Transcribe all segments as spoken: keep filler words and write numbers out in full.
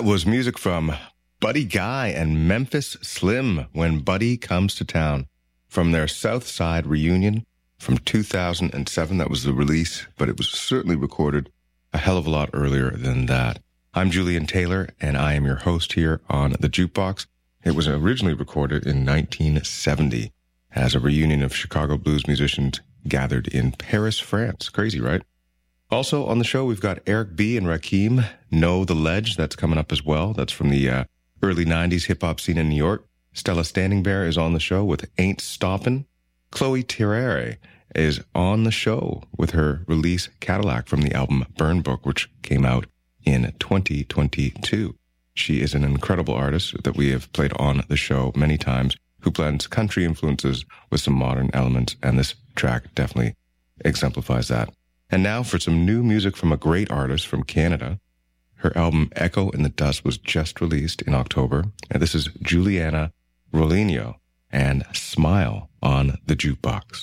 was music from Buddy Guy and Memphis Slim, When Buddy Comes to Town, from their South Side reunion from two thousand seven. That was the release, but it was certainly recorded a hell of a lot earlier than that. I'm Julian Taylor, and I am your host here on The Jukebox. It was originally recorded in nineteen seventy as a reunion of Chicago blues musicians gathered in Paris, France. Crazy, right? Also on the show, we've got Eric B. and Rakim, Know the Ledge. That's coming up as well. That's from the uh, early nineties hip-hop scene in New York. Stella Standing Bear is on the show with Ain't Stoppin'. Chloe Tirere is on the show with her release Cadillac from the album Burn Book, which came out in twenty twenty-two. She is an incredible artist that we have played on the show many times, who blends country influences with some modern elements, and this track definitely exemplifies that. And now for some new music from a great artist from Canada. Her album Echo in the Dust was just released in October, and this is Juliana Rolinho and Smile on the Jukebox.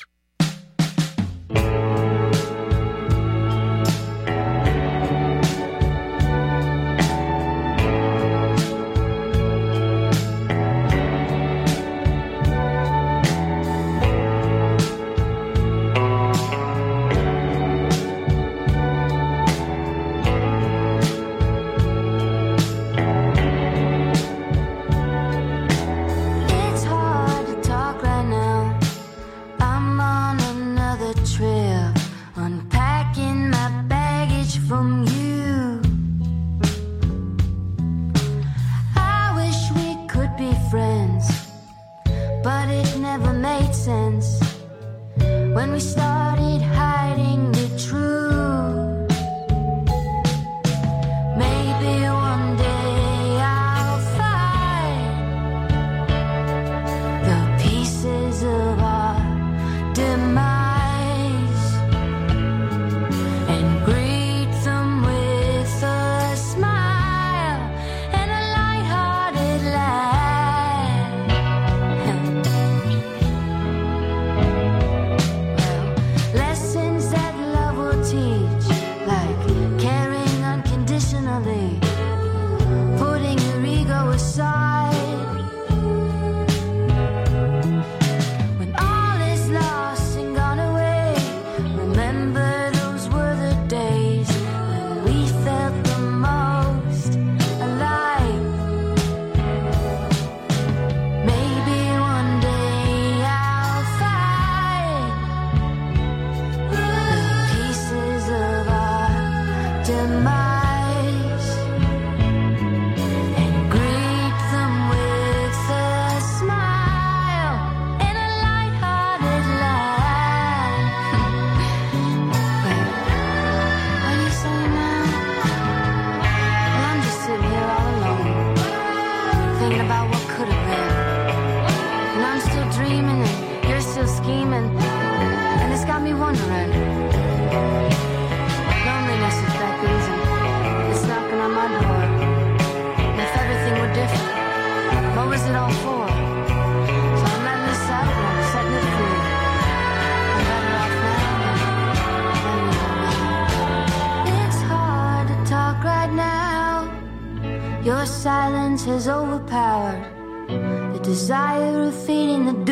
Your silence has overpowered the desire of feeding the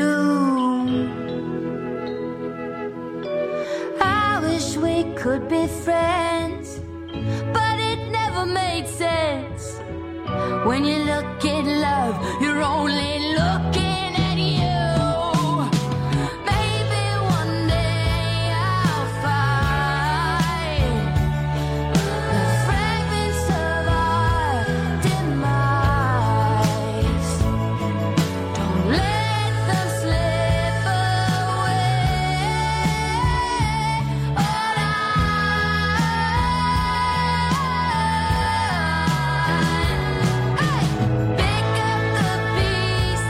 doom. I wish we could be friends, but it never made sense. When you look at love, you're only looking at you. Pick up the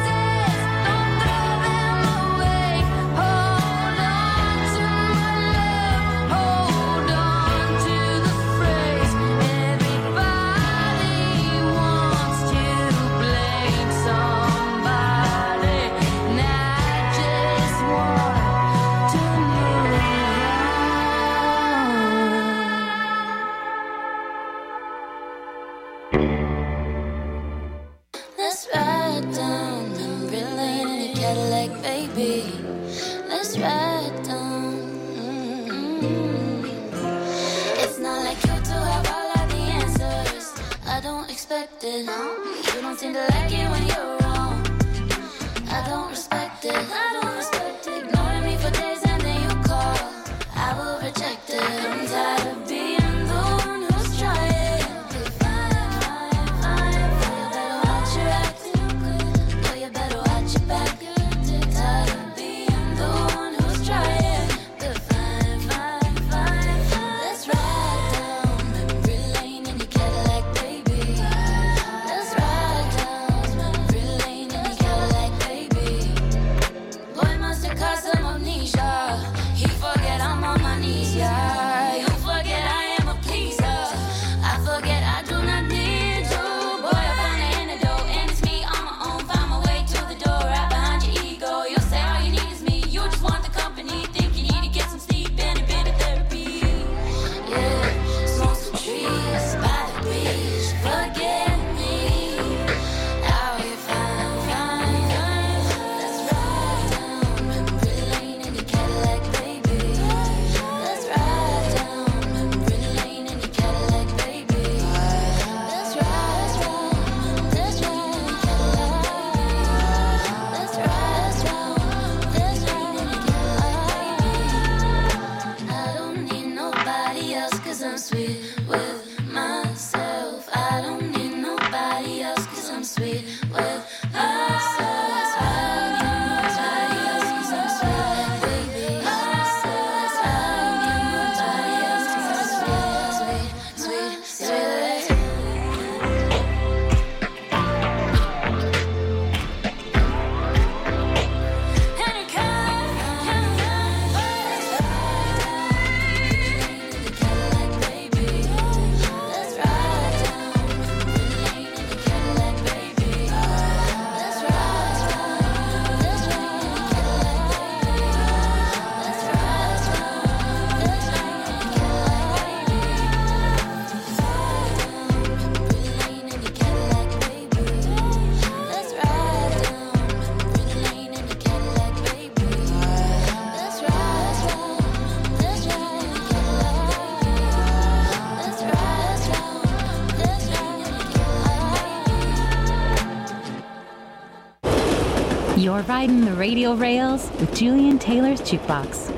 Cadillac, baby. Let's ride down. Mm-hmm. It's not like you to have all of the answers. I don't expect it. You don't seem to like it when you're wrong. I don't respect it. I don't respect it. Ignoring me for days and then you call. I will reject it. I'm tired of being the one who's trying. Fine, fine, fine. You better watch your acting. Boy, you better watch your back. Tired of being the one who's trying. Fine, fine, fine. Let's ride down memory lane in your Cadillac, baby. Let's ride down memory lane in your Cadillac, baby. Boy must have caught some amnesia. He forget I'm on my knees, yeah. You forget I am a pleaser. I forget I do not need you. Boy, I found the antidote, and it's me on my own. Find my way to the door, right behind your ego. You'll say all you need is me. You just want the company. Think you need to get some sleep and a bit of therapy. Yeah, smoke some trees by the beach. Forget me. Out here, fine, fine, fine. Let's ride down memory lane in your Cadillac, baby. Let's ride down memory lane in your Cadillac, baby. Let's ride down, let's ride in your Cadillac, baby. Let's ride down, let's ride in your Cadillac, baby. I don't need nobody else 'cause I'm sweet with myself. I don't need nobody else 'cause I'm sweet with myself. I don't need nobody else 'cause I'm sweet, baby. Myself. I don't need nobody else 'cause I'm sweet, sweet, sweet, sweet. And it comes, comes, let's ride down in your Cadillac, baby. Let's ride down memory lane in your Cadillac, baby. Let's ride down, let's ride in your Cadillac, baby. Let's ride down, let's ride in your Cadillac, baby. Ride down memory lane in your Cadillac, baby. Let's ride down memory lane in your Cadillac, baby. Let's ride down, let's ride in your Cadillac, baby. Let's ride down, let's ride in your Cadillac, baby. You're riding the radio rails with Julian Taylor's Jukebox.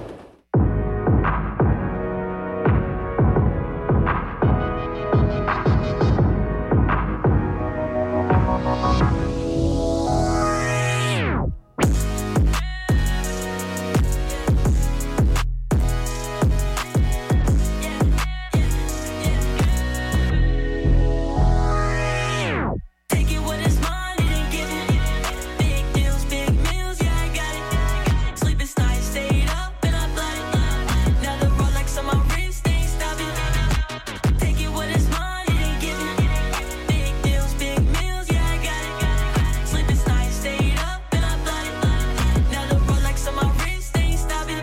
Take it what is mine, it ain't given. Big deals, big meals, yeah, I got it. Sleepless nights, stayed up and I bled it. Now the Rolex on my wrist, they ain't stopping. Take it what is mine, it ain't given. Big deals, big meals, yeah, I got it. Sleepless nights, stayed up and I bled it. Now the Rolex on my wrist, they ain't stopping.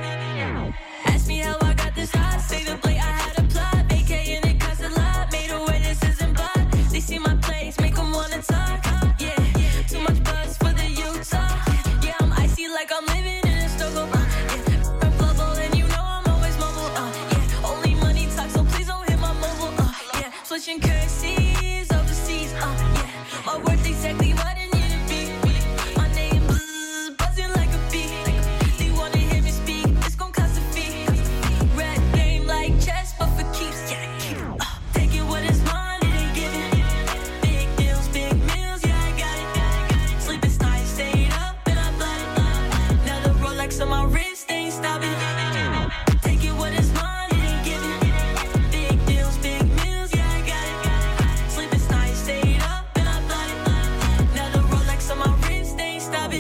Ask me how I got this high, say the plate, I had a plot. A K in it cost a lot, made a way this isn't blood. They see my place, make them wanna talk. Yeah, too much buzz for the Utah. Yeah, I'm icy like I'm living in a struggle. Uh, yeah, I'm global and you know I'm always mobile. Uh, yeah, only money talk, so please don't hit my mobile. Uh, yeah, switching currencies overseas. Uh, yeah, my worth exactly what it need to be. My name buzz, buzzing like a bee. They wanna hear me speak, it's gon' cost a fee. Red game like chess, but for keeps. Yeah, keep. Uh, take it what is mine, it ain't given. Big deals, big meals, yeah, I got it. Sleepless nights, stayed up and I bled it. Now the Rolex on my wrist, they ain't stopping. Take it what is mine, it ain't given. Big deals, big meals, yeah, I got it. Sleepless nights, stayed up and I bled it. Now the Rolex on my wrist, they ain't stopping.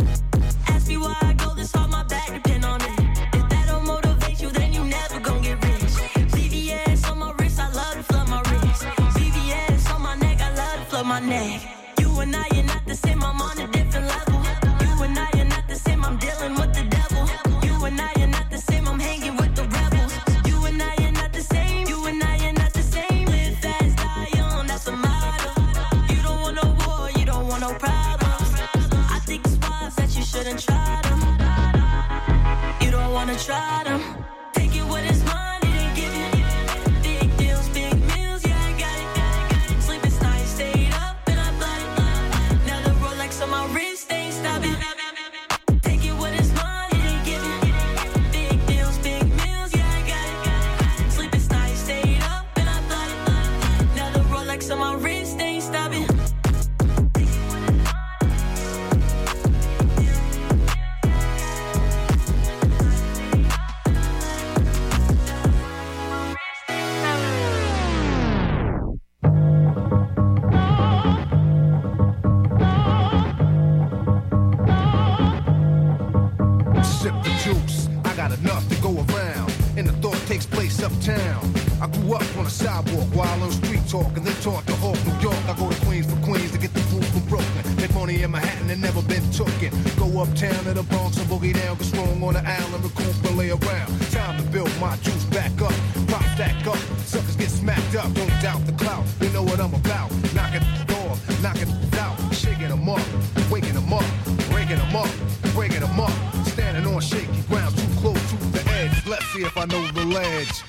Ask me why I go this hard, my back depend on it. If that don't motivate you, then you never gon' get rich. V V S on my wrist, I love to flood my wrist. V V S on my neck, I love to flood my neck. You and I are not the same, I'm on a different level. You and I are not the same, I'm dealing with the devil. You and I are not the same, I'm hanging with the rebels. You and I are not the same, you and I are not the same. Live fast, die young, that's a motto. You don't want no war, you don't want no problems. I think it's wise that you and try them. You don't wanna try them. Take it what is mine, it ain't giving. Big deals, big meals, yeah, I got it. Sleepless nights, stayed up, and I bled it. Now the Rolex on my wrist ain't stopping. Take it what is mine, it ain't giving. Big deals, big meals, yeah, I got it. Sleepless nights, stayed up, and I bled it. Now the Rolex on my wrist ain't stopping. Uptown. I grew up on a sidewalk while on street talk and then taught to Hawk, New York. I go to Queens for Queens to get the food from Brooklyn. Make money in Manhattan and never been tooken. Go uptown to the Bronx and boogie down, get strong on the island, recoup and lay around. Time to build my juice back up, pop stack up, suckers get smacked up. Don't doubt the clout, you know what I'm about. Knocking the door, knocking it out, shaking them up, waking them up, breaking them up, breaking them up. Standing on shaky ground, too close to the edge. Let's see if I know the ledge.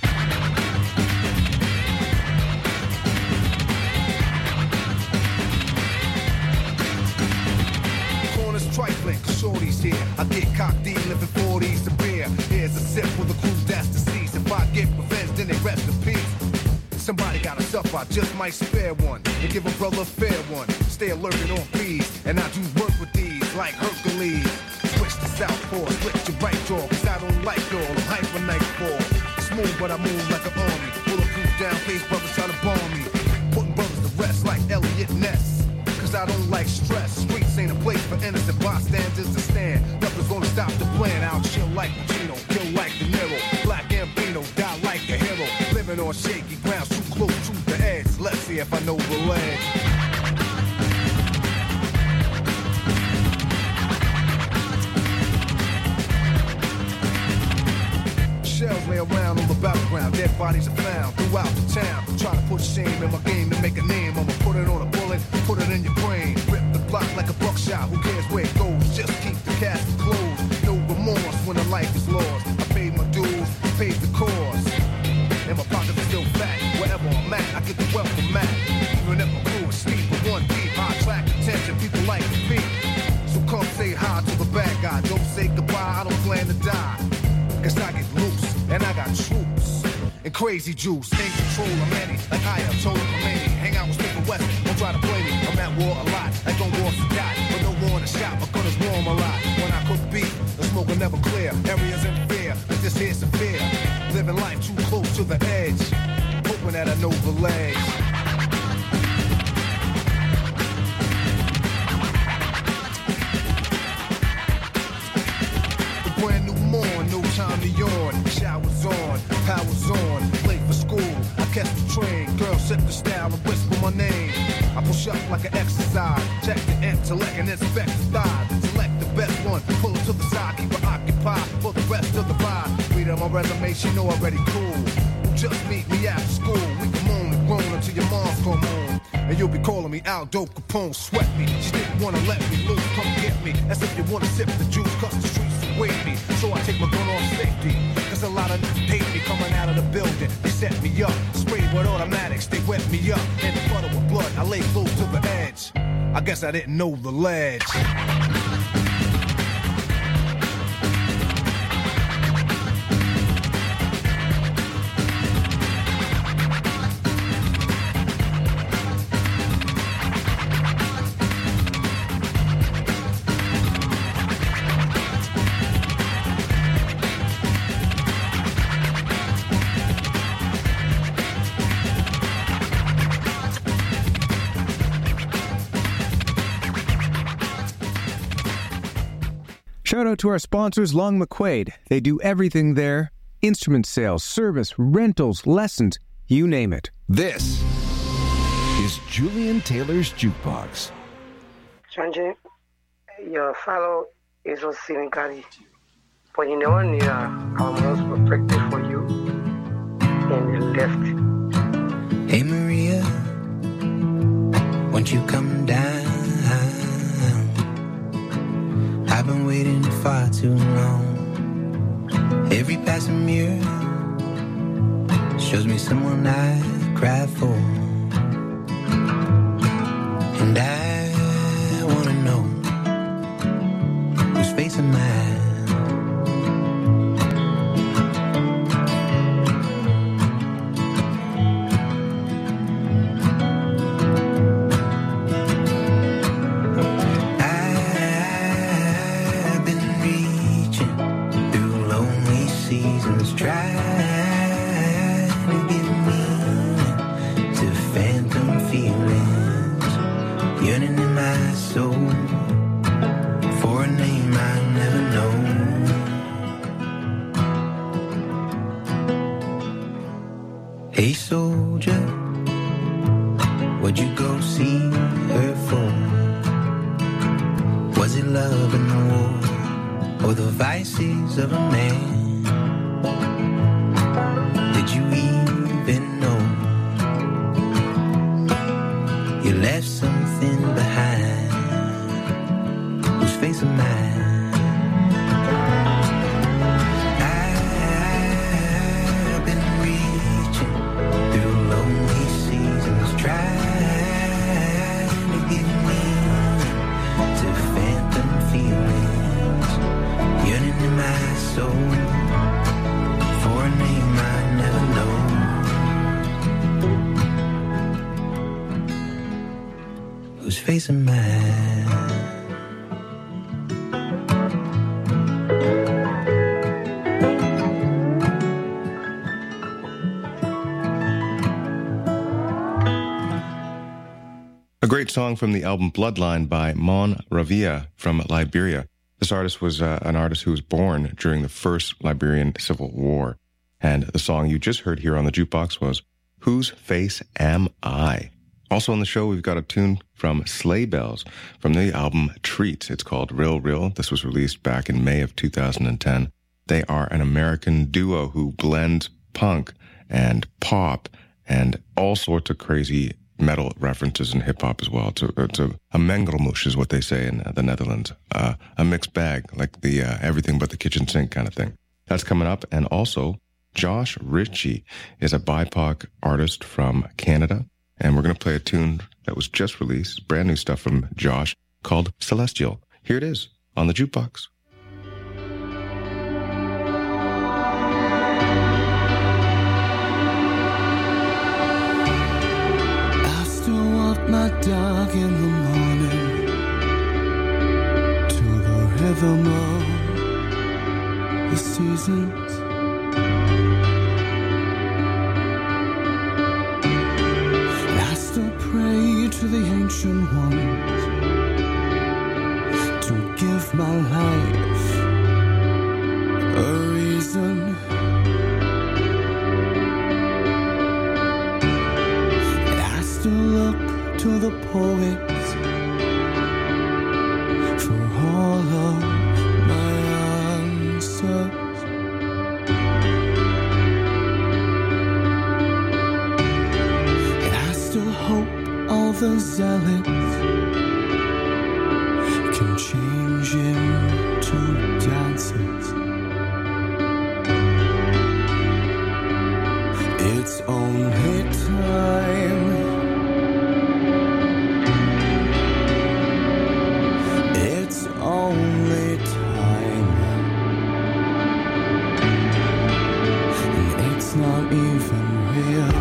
Trifling, shorties here. I get cocked, living forties to beer. Here's a sip for the crew that's deceased. If I get revenge, then they rest in peace. Somebody gotta suffer, I just might spare one and give a brother a fair one. Stay alert and on fees, and I do work with these like Hercules. Switch to southpaw, switch to right jaw, cause I don't like y'all. I'm hyper nightfall. Smooth, but I move like an army. Bulletproof down, face brothers try to bomb me. Putting brothers to rest like Elliot Ness. I don't like stress. Streets ain't a place for innocent bystanders to stand. Nothing's gonna stop the plan. I'll chill like Pacino, kill like De Niro. Black Gambino, die like a hero. Living on shaky ground, too close to the edge. Let's see if I know the ledge. Shells lay around on the battleground. Dead bodies are found throughout the town. Try to put shame in my game to make a name. I'ma put it on a bullet, put it in your brain. Rip the block like a buckshot. Who cares where it goes? Just keep the casket closed. No remorse when a life is lost. I paid my dues, paid the cost. And my pockets are still fat. Wherever I'm at, I get the wealth from Matt. Even if my crew is steep with one deep, I attract attention. People like to be. So come say hi to the bad guy. Don't say goodbye. I don't plan to die. Cause I get loose, and I got troops. And crazy juice, ain't control of many. Like I have told Khomeini. Hang out with Smith West, don't try to play me. I'm at war a lot, like on war to die. But no war in the shop, my gun is warm a lot. When I cook beef, the smoke will never clear. Areas in fear, but this here's severe. Living life too close to the edge. Hoping that I know the ledge. Brand new morn, no time to yawn. Showers on, powers on, late for school. I catch the train, girl set the style and whisper my name. I push up like an exercise, check the intellect and inspect the thighs. Select the best one, pull it to the side, keep her occupied for the rest of the ride. Read on my resume, she know already cool. Just meet me after school, we can moan and groan until your mom's come home. And you'll be calling me Aldo Capone, sweat me. She didn't wanna let me loose, come get me. As if you wanna sip the juice, cause the streets await me. So I take my gun on safety. Cause a lot of niggas hate me coming out of the building. They set me up, sprayed with automatics, they wet me up. And the butter with blood, I lay close to the edge. I guess I didn't know the ledge. Shout out to our sponsors, Long McQuaid. They do everything there. Instrument sales, service, rentals, lessons, you name it. This is Julian Taylor's Jukebox. Sanjay, your fellow is a cynically, but you never need a almost perfected for you in the left. Hey Maria, won't you come down? I I've been waiting far too long. Every passing mirror shows me someone I cry for. And I wanna know who's facing mine. Hey soldier, what'd you go see her for? Was it love in the war, or the vices of a man? Did you even know you left something behind? Whose face am I? Facing mine. A great song from the album Bloodline by Mon Ravia from Liberia. This artist was uh, an artist who was born during the first Liberian Civil War. And the song you just heard here on the jukebox was Whose Face Am I? Also on the show, we've got a tune from Sleigh Bells from the album Treats. It's called Real Real. This was released back in May of two thousand ten. They are an American duo who blends punk and pop and all sorts of crazy metal references and hip-hop as well. It's a, it's a, a mengelmoes is what they say in the Netherlands. Uh, a mixed bag, like the uh, everything but the kitchen sink kind of thing. That's coming up. And also, Josh Ritchie is a B I P O C artist from Canada. And we're going to play a tune that was just released, brand new stuff from Josh, called Celestial. Here it is on the jukebox. I still walk my dog in the morning to the rhythm of the seasons. Pray to the ancient ones to give my life a reason. And I still look to the poets for all of my answers. All the zealots can change into dancers. It's only time. It's only time. And it's not even real.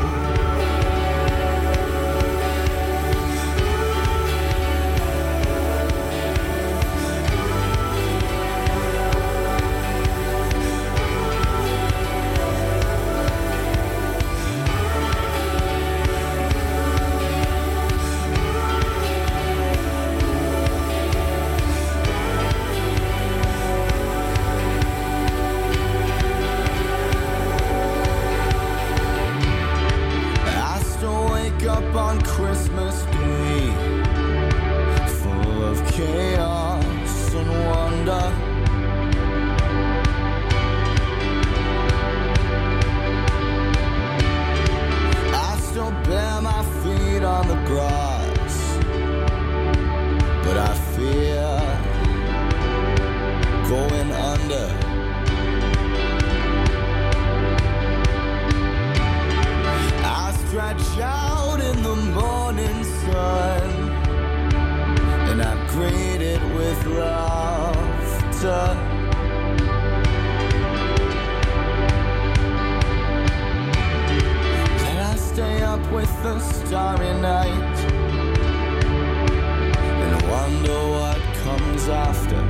with laughter. Then I stay up with the starry night and wonder what comes after.